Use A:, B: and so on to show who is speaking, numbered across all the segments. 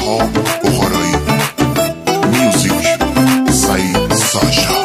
A: شهاب بخارایی. میوزیک سعید ساشا.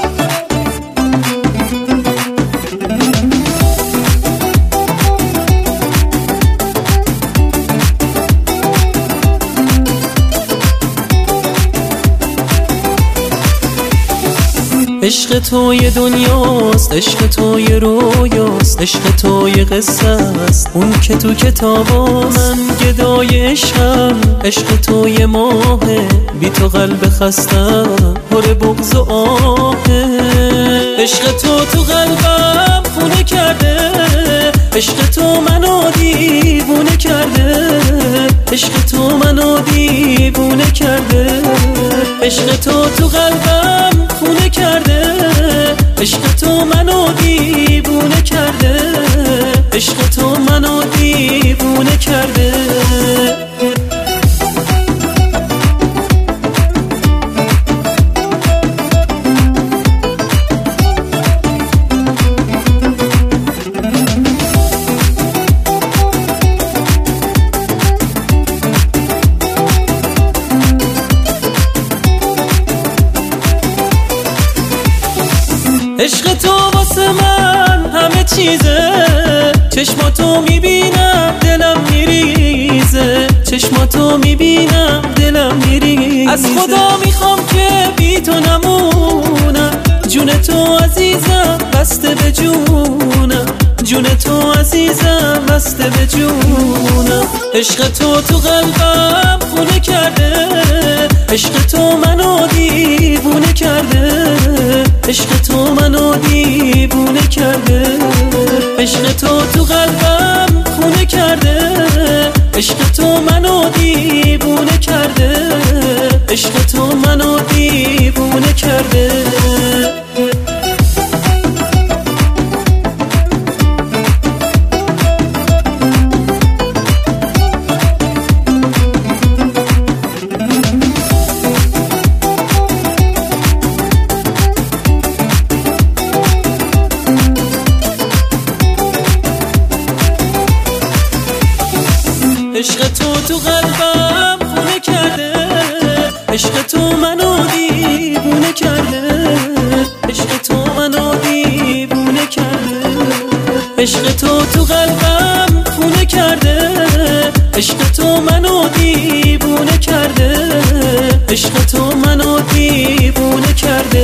B: عشق تو یه دنیاست، عشق تو یه رویاست، عشق تو یه قصه است اون که تو کتابا. من گدای عشقم، عشق تو یه ماهه، بی تو قلب خستم پر بغض و آهه. عشق تو قلبم خونه کرده، عشق تو منو دیوونه کرده، عشق تو منو دیوونه کرده. عشق تو قلبم خونه کرده، عشق تو منو دیوونه کرده، عشق تو منو دیوونه کرده. عشق تو واسه من همه چیزه، چشماتو میبینم دلم میریزه، چشماتو میبینم دلم میریزه. از خدا میخوام که بی تو نمونم، جون تو عزیزم بسته به جونم، جون تو عزیزم بسته به جونم. عشق تو قلبم خونه کرده، عشق تو منو دیوونه کرده، عشق تو منو دیوونه کرده. عشق تو قلبم خونه کرده، عشق تو منو دیوونه کرده، عشق تو منو دیوونه کرده. عشق تو قلبم خونه کرده، عشق تو منو دیوونه کرده، عشق تو منو دیوونه کرده. عشق تو قلبم خونه کرده، عشق تو منو دیوونه کرده، عشق تو منو دیوونه کرده.